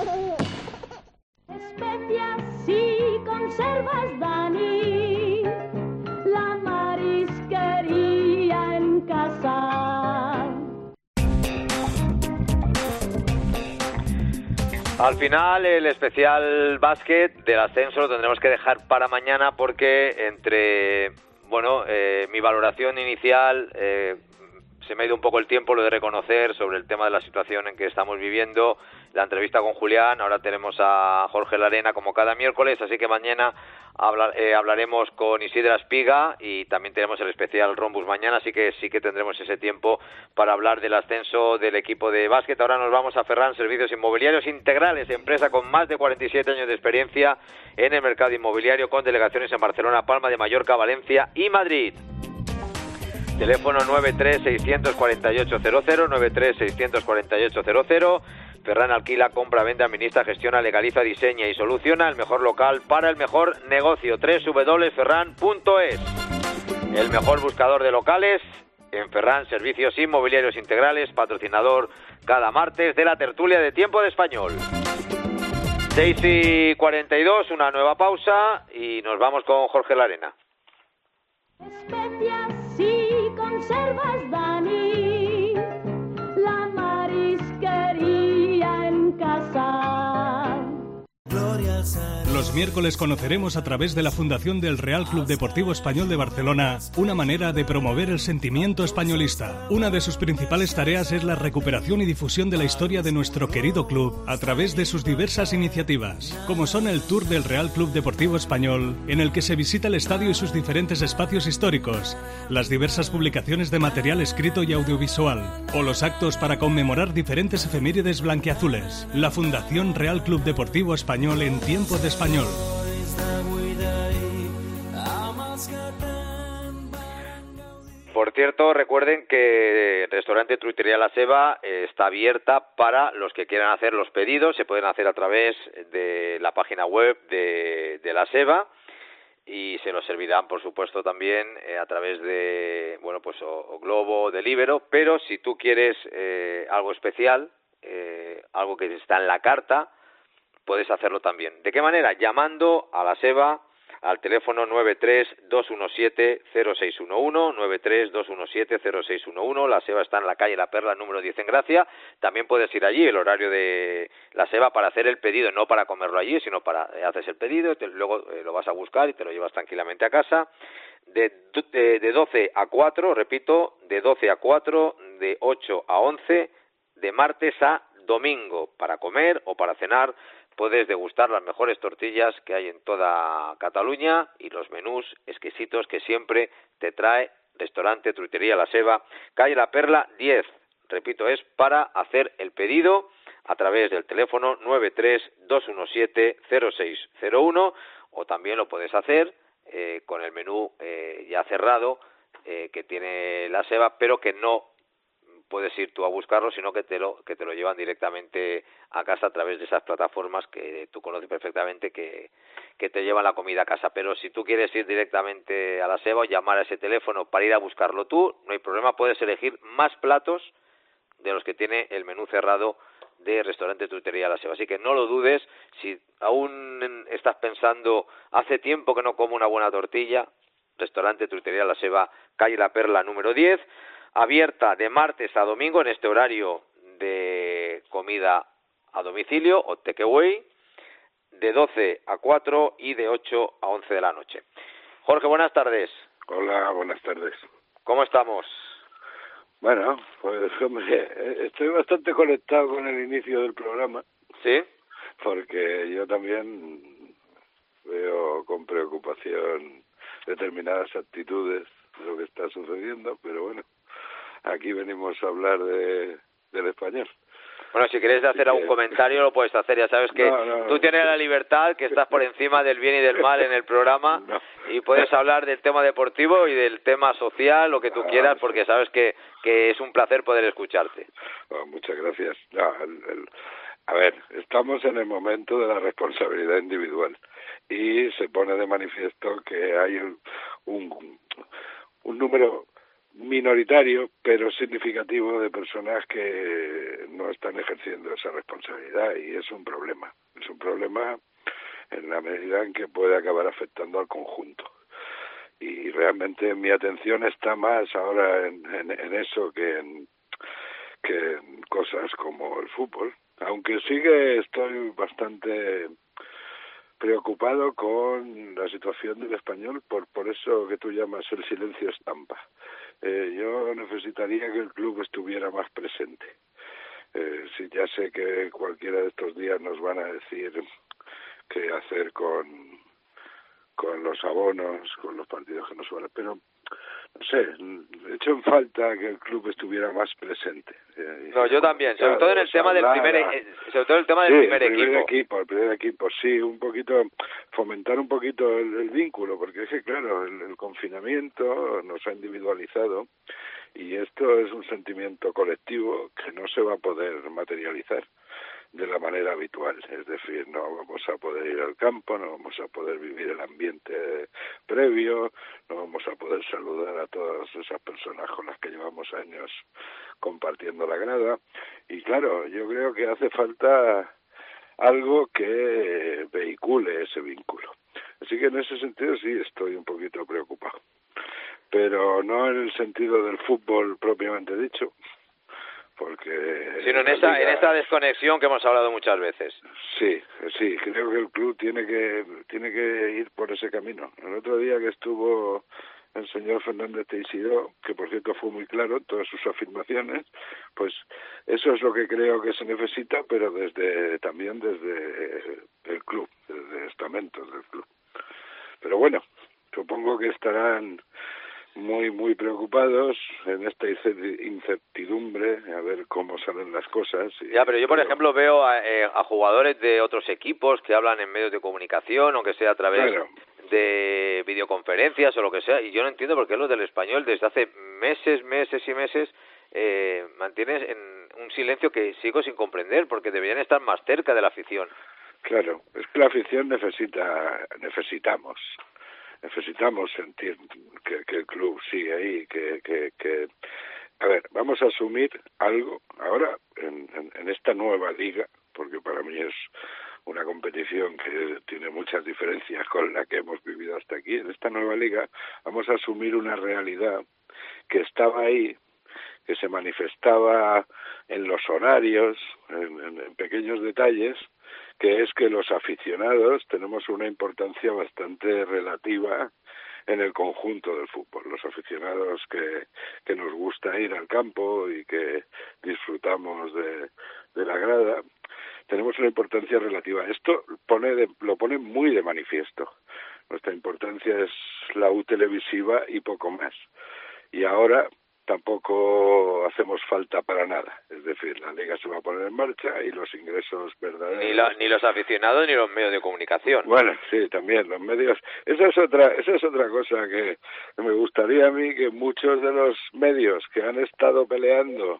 Especias y conservas, Dani, la marisquería en casa. Al final, el especial básquet del ascenso lo tendremos que dejar para mañana porque entre, mi valoración inicial, se me ha ido un poco el tiempo, lo de reconocer sobre el tema de la situación en que estamos viviendo, la entrevista con Julián, ahora tenemos a Jorge Larena como cada miércoles, así que mañana hablaremos con Isidra Espiga y también tenemos el especial Rombus mañana, así que sí que tendremos ese tiempo para hablar del ascenso del equipo de básquet. Ahora nos vamos a Ferran Servicios Inmobiliarios Integrales, empresa con más de 47 años de experiencia en el mercado inmobiliario, con delegaciones en Barcelona, Palma de Mallorca, Valencia y Madrid. Teléfono 93-648-00, 93-648-00. Ferran alquila, compra, vende, administra, gestiona, legaliza, diseña y soluciona el mejor local para el mejor negocio. www.ferran.es. El mejor buscador de locales en Ferran Servicios Inmobiliarios Integrales, patrocinador cada martes de la tertulia de Tiempo de Español. 6:42, una nueva pausa y nos vamos con Jorge Larena. Especias y conservas, Dani, la marisquería en casa. Los miércoles conoceremos a través de la Fundación del Real Club Deportivo Español de Barcelona una manera de promover el sentimiento españolista. Una de sus principales tareas es la recuperación y difusión de la historia de nuestro querido club a través de sus diversas iniciativas, como son el Tour del Real Club Deportivo Español, en el que se visita el estadio y sus diferentes espacios históricos, las diversas publicaciones de material escrito y audiovisual, o los actos para conmemorar diferentes efemérides blanquiazules. La Fundación Real Club Deportivo Español en Tiempo de Español. Por cierto, recuerden que el restaurante Truitería La Seba está abierta para los que quieran hacer los pedidos. Se pueden hacer a través de la página web de La Seba y se los servirán, por supuesto, también a través de, o Globo o Deliveroo. Pero si tú quieres algo especial, algo que está en la carta, puedes hacerlo también. ¿De qué manera? Llamando a La Seba al teléfono 93-217-0611, 93-217-0611. La Seba está en la calle La Perla, número 10 en Gracia. También puedes ir allí, el horario de La Seba, para hacer el pedido, no para comerlo allí, sino para haces el pedido, luego lo vas a buscar y te lo llevas tranquilamente a casa. De 12 a 4, repito, de 12 a 4, de 8 a 11, de martes a domingo, para comer o para cenar. Puedes degustar las mejores tortillas que hay en toda Cataluña y los menús exquisitos que siempre te trae Restaurante Truitería La Seba, calle La Perla 10. Repito, es para hacer el pedido a través del teléfono 93-217-0601 o también lo puedes hacer con el menú ya cerrado que tiene La Seba, pero que no puedes ir tú a buscarlo, sino que te lo llevan directamente a casa a través de esas plataformas que tú conoces perfectamente, que te llevan la comida a casa. Pero si tú quieres ir directamente a La Seba o llamar a ese teléfono para ir a buscarlo tú, no hay problema, puedes elegir más platos de los que tiene el menú cerrado de Restaurante Truitería La Seba. Así que no lo dudes, si aún estás pensando, hace tiempo que no como una buena tortilla, Restaurante Truitería La Seba, calle La Perla número 10, abierta de martes a domingo en este horario de comida a domicilio o takeaway, de 12 a 4 y de 8 a 11 de la noche. Jorge, buenas tardes. Hola, buenas tardes. ¿Cómo estamos? Bueno, pues hombre, estoy bastante conectado con el inicio del programa. ¿Sí? Porque yo también veo con preocupación determinadas actitudes de lo que está sucediendo, pero bueno, aquí venimos a hablar del Español. Bueno, si quieres hacer algún comentario lo puedes hacer, ya sabes que tú tienes la libertad, que estás por encima del bien y del mal en el programa y puedes hablar del tema deportivo y del tema social, lo que tú quieras, porque sabes que es un placer poder escucharte. Muchas gracias. A ver, estamos en el momento de la responsabilidad individual y se pone de manifiesto que hay un número minoritario pero significativo de personas que no están ejerciendo esa responsabilidad y es un problema en la medida en que puede acabar afectando al conjunto y realmente mi atención está más ahora en eso que en cosas como el fútbol, aunque estoy bastante preocupado con la situación del Español por eso que tú llamas el silencio estampa. Yo necesitaría que el club estuviera más presente. Sí, ya sé que cualquiera de estos días nos van a decir qué hacer con los abonos, con los partidos que nos suelen, pero no sé, echo en falta que el club estuviera más presente. No, yo también, sobre todo en el tema del primer equipo. El primer equipo, sí, un poquito, fomentar un poquito el vínculo, porque es que claro, el confinamiento nos ha individualizado y esto es un sentimiento colectivo que no se va a poder materializar de la manera habitual, es decir, no vamos a poder ir al campo, no vamos a poder vivir el ambiente previo, no vamos a poder saludar a todas esas personas con las que llevamos años compartiendo la grada y claro, yo creo que hace falta algo que vehicule ese vínculo. Así que en ese sentido sí estoy un poquito preocupado, pero no en el sentido del fútbol propiamente dicho, porque sino en esa desconexión que hemos hablado muchas veces. Sí, creo que el club tiene que ir por ese camino. El otro día que estuvo el señor Fernández Teixidó, que por cierto fue muy claro en todas sus afirmaciones, pues eso es lo que creo que se necesita, pero también desde el club, desde estamentos del club. Pero bueno, supongo que estarán muy, muy preocupados en esta incertidumbre, a ver cómo salen las cosas. Pero yo, por ejemplo, veo a jugadores de otros equipos que hablan en medios de comunicación, aunque sea a través de videoconferencias o lo que sea, y yo no entiendo por qué los del Español desde hace meses y meses mantienen un silencio que sigo sin comprender, porque deberían estar más cerca de la afición. Claro, es que la afición necesitamos sentir que el club sigue ahí, que a ver, vamos a asumir algo ahora en esta nueva liga, porque para mí es una competición que tiene muchas diferencias con la que hemos vivido hasta aquí. En esta nueva liga vamos a asumir una realidad que estaba ahí, que se manifestaba en los horarios, en pequeños detalles, que es que los aficionados tenemos una importancia bastante relativa en el conjunto del fútbol. Los aficionados que nos gusta ir al campo y que disfrutamos de la grada, tenemos una importancia relativa. Esto lo pone muy de manifiesto. Nuestra importancia es la U televisiva y poco más. Y ahora tampoco hacemos falta para nada, es decir, la liga se va a poner en marcha y los ingresos verdaderos ni los aficionados ni los medios de comunicación. Bueno, sí, también los medios. Esa es otra cosa que me gustaría a mí, que muchos de los medios que han estado peleando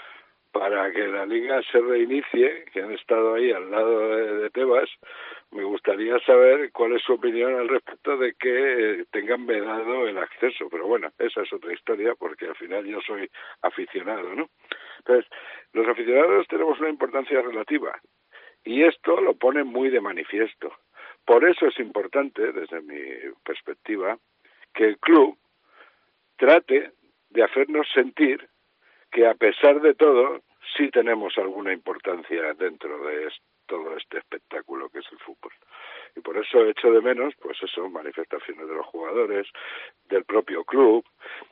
para que la liga se reinicie, que han estado ahí al lado de Tebas, me gustaría saber cuál es su opinión al respecto de que tengan vedado el acceso. Pero bueno, esa es otra historia, porque al final yo soy aficionado, ¿no? Entonces, los aficionados tenemos una importancia relativa, y esto lo pone muy de manifiesto. Por eso es importante, desde mi perspectiva, que el club trate de hacernos sentir que a pesar de todo sí tenemos alguna importancia dentro de todo este espectáculo que es el fútbol. Y por eso echo de menos, pues eso, manifestaciones de los jugadores, del propio club,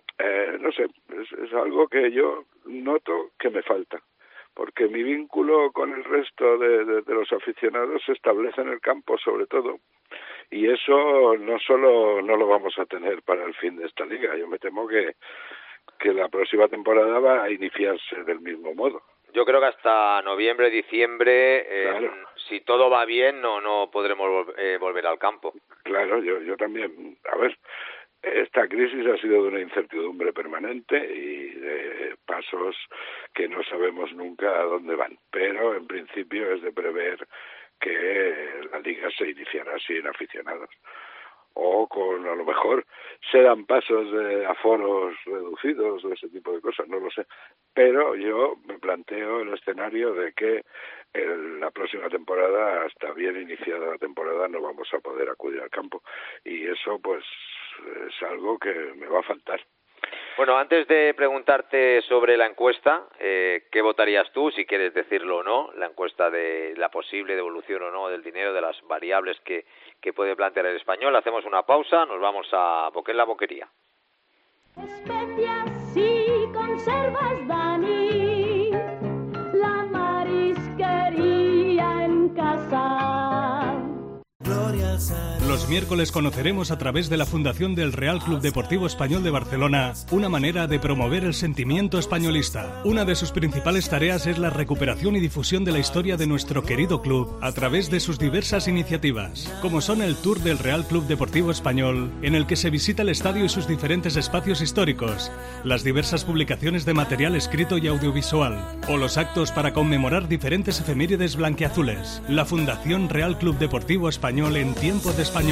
no sé, es algo que yo noto que me falta, porque mi vínculo con el resto de los aficionados se establece en el campo sobre todo, y eso no lo vamos a tener para el fin de esta liga. Yo me temo que que la próxima temporada va a iniciarse del mismo modo. Yo creo que hasta noviembre, diciembre, Claro. si todo va bien, no podremos volver al campo. Claro, yo también. A ver, esta crisis ha sido de una incertidumbre permanente y de pasos que no sabemos nunca a dónde van. Pero en principio es de prever que la liga se iniciará sin aficionados. O con, a lo mejor, se dan pasos de aforos reducidos o ese tipo de cosas, no lo sé. Pero yo me planteo el escenario de que la próxima temporada, hasta bien iniciada la temporada, no vamos a poder acudir al campo. Y eso, pues, es algo que me va a faltar. Bueno, antes de preguntarte sobre la encuesta, ¿qué votarías tú, si quieres decirlo o no? La encuesta de la posible devolución o no del dinero, de las variables que puede plantear el Español. Hacemos una pausa, nos vamos a Boquet la Boquería. Especias y conservas, Dani, la marisquería en casa. Los miércoles conoceremos a través de la Fundación del Real Club Deportivo Español de Barcelona una manera de promover el sentimiento españolista. Una de sus principales tareas es la recuperación y difusión de la historia de nuestro querido club a través de sus diversas iniciativas, como son el Tour del Real Club Deportivo Español, en el que se visita el estadio y sus diferentes espacios históricos, las diversas publicaciones de material escrito y audiovisual, o los actos para conmemorar diferentes efemérides blanquiazules. La Fundación Real Club Deportivo Español en tiempo de español.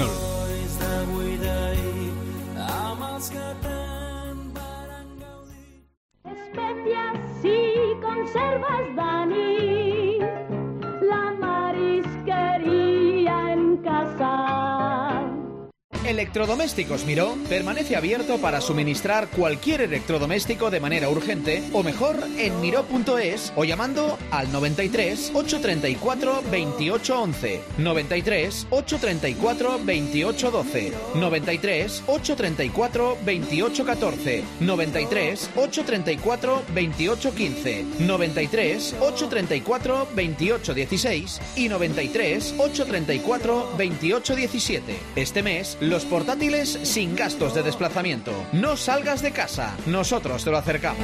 Especias y conservas, Dani, la marisquería en casa. Electrodomésticos Miró permanece abierto para suministrar cualquier electrodoméstico de manera urgente o mejor en miró.es o llamando al 93 834 2811, 93 834 2812, 93 834 2814, 93 834 2815, 93 834 2816 y 93 834 2817. Este mes los portátiles sin gastos de desplazamiento. No salgas de casa, nosotros te lo acercamos.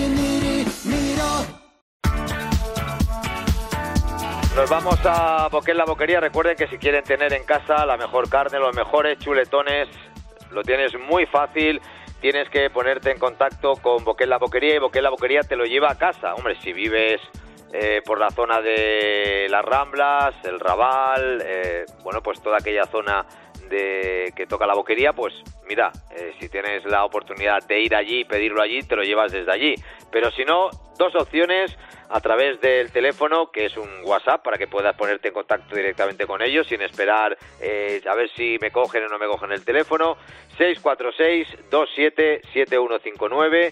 Nos vamos a Boquet la Boquería. Recuerden que si quieren tener en casa la mejor carne, los mejores chuletones, lo tienes muy fácil. Tienes que ponerte en contacto con Boquet la Boquería y Boquet la Boquería te lo lleva a casa. Hombre, si vives por la zona de las Ramblas, el Raval, bueno, pues toda aquella zona que toca la boquería, pues mira, si tienes la oportunidad de ir allí y pedirlo allí, te lo llevas desde allí. Pero si no, dos opciones a través del teléfono, que es un WhatsApp, para que puedas ponerte en contacto directamente con ellos sin esperar a ver si me cogen o no me cogen el teléfono. 646-277159,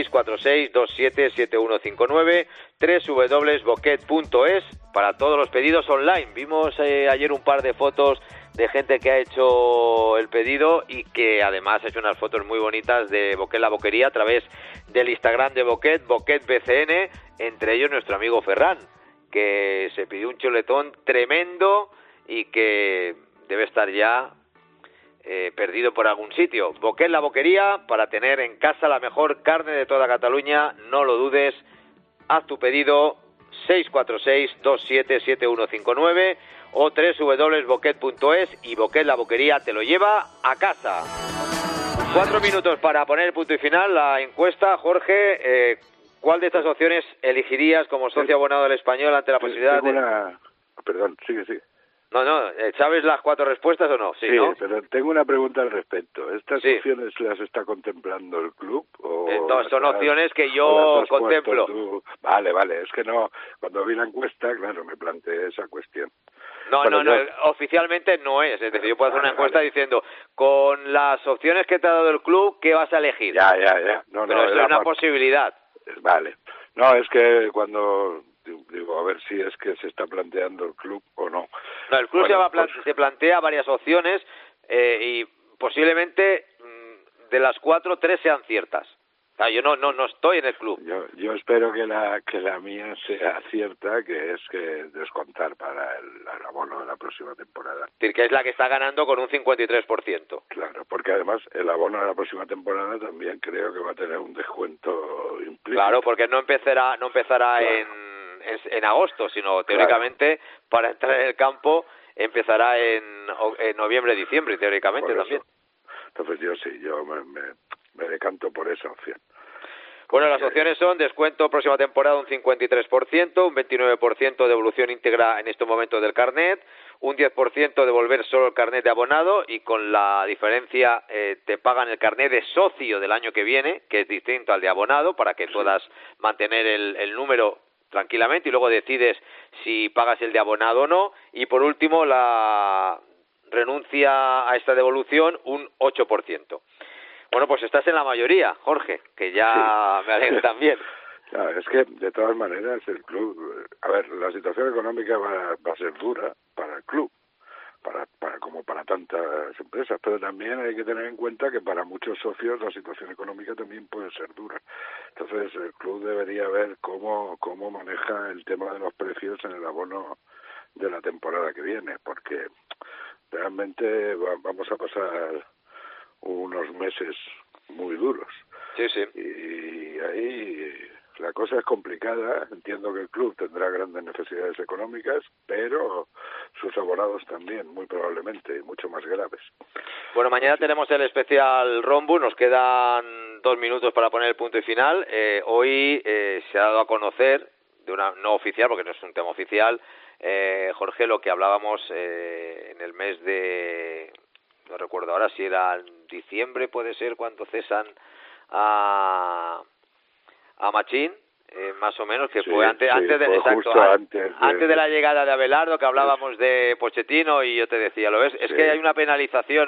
646-277159, www.boquet.es para todos los pedidos online. Vimos ayer un par de fotos de gente que ha hecho el pedido y que además ha hecho unas fotos muy bonitas de Boquet la Boquería a través del Instagram de Boquet, Boquet BCN, entre ellos nuestro amigo Ferran, que se pidió un chuletón tremendo y que debe estar ya perdido por algún sitio. Boquet la Boquería, para tener en casa la mejor carne de toda Cataluña, no lo dudes, haz tu pedido 646-277159 o www.boquet.es y Boquet la Boquería te lo lleva a casa. 4 minutos para poner punto y final la encuesta. Jorge, ¿cuál de estas opciones elegirías como socio abonado del Español ante la posibilidad de...? Perdón, sigue. No, ¿sabes las 4 respuestas o no? Sí, ¿no? Pero tengo una pregunta al respecto. ¿Estas opciones las está contemplando el club? No, son opciones que yo contemplo. Vale, es que no, cuando vi la encuesta, claro, me planteé esa cuestión. No, oficialmente no es. Es decir, yo puedo hacer una encuesta diciendo, con las opciones que te ha dado el club, ¿qué vas a elegir? Ya. Pero eso es una posibilidad. Vale. No, es que cuando... Digo, a ver si es que se está planteando el club o no. No, el club se plantea varias opciones y posiblemente de las 4, 3 sean ciertas. Yo no estoy en el club. Yo espero que la mía sea cierta, que es que descontar para el abono de la próxima temporada. Es decir, que es la que está ganando con un 53%. Claro, porque además el abono de la próxima temporada también creo que va a tener un descuento implícito. Claro, porque no empezará claro. en agosto, sino teóricamente para entrar en el campo empezará en noviembre, diciembre, teóricamente también. Entonces yo me decanto por esa opción. Bueno, las opciones son descuento próxima temporada un 53%, un 29% de devolución íntegra en estos momentos del carnet, un 10% devolver solo el carnet de abonado y con la diferencia te pagan el carnet de socio del año que viene, que es distinto al de abonado, para que puedas mantener el número tranquilamente y luego decides si pagas el de abonado o no. Y por último, la renuncia a esta devolución un 8%. Bueno, pues estás en la mayoría, Jorge, que ya me alegra también. Claro, es que de todas maneras el club, a ver, la situación económica va a ser dura para el club, como para tantas empresas, pero también hay que tener en cuenta que para muchos socios la situación económica también puede ser dura. Entonces el club debería ver cómo maneja el tema de los precios en el abono de la temporada que viene, porque realmente vamos a pasar unos meses muy duros. Sí. Y ahí la cosa es complicada. Entiendo que el club tendrá grandes necesidades económicas, pero sus abonados también, muy probablemente, y mucho más graves. Bueno, mañana tenemos el especial Rombo, nos quedan 2 minutos para poner el punto y final. Hoy se ha dado a conocer, de una no oficial, porque no es un tema oficial, Jorge, lo que hablábamos en el mes de... no recuerdo ahora si era en diciembre, puede ser, cuando cesan a Machín, más o menos, que fue antes de la llegada de Abelardo, que hablábamos de Pochettino, y yo te decía, ¿lo ves? Es que hay una penalización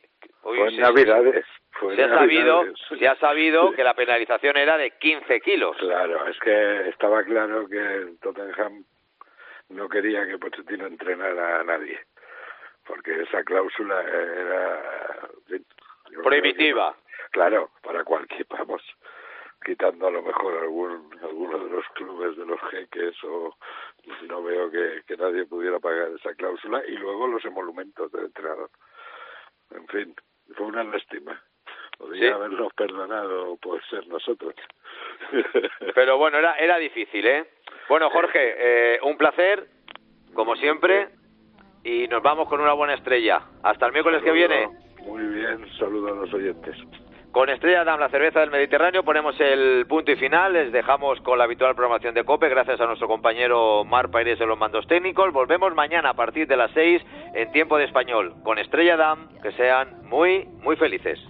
se ha sabido que la penalización era de 15 kilos. Claro, es que estaba claro que Tottenham no quería que Pochettino entrenara a nadie, porque esa cláusula era prohibitiva. Claro, para cualquier, vamos, quitando a lo mejor algunos de los clubes de los jeques, o no veo que nadie pudiera pagar esa cláusula, y luego los emolumentos del entrenador. En fin, fue una lástima. Podría habernos perdonado por ser nosotros. Pero bueno, era difícil, ¿eh? Bueno, Jorge, un placer, como siempre, y nos vamos con una buena estrella. Hasta el miércoles que viene. Muy bien, saludos a los oyentes. Con Estrella Damm, la cerveza del Mediterráneo, ponemos el punto y final. Les dejamos con la habitual programación de COPE, gracias a nuestro compañero Mar Paires en los mandos técnicos. Volvemos mañana a partir de las 6 en tiempo de español. Con Estrella Damm, que sean muy, muy felices.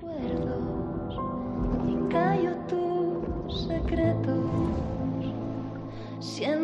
Callo tus secretos.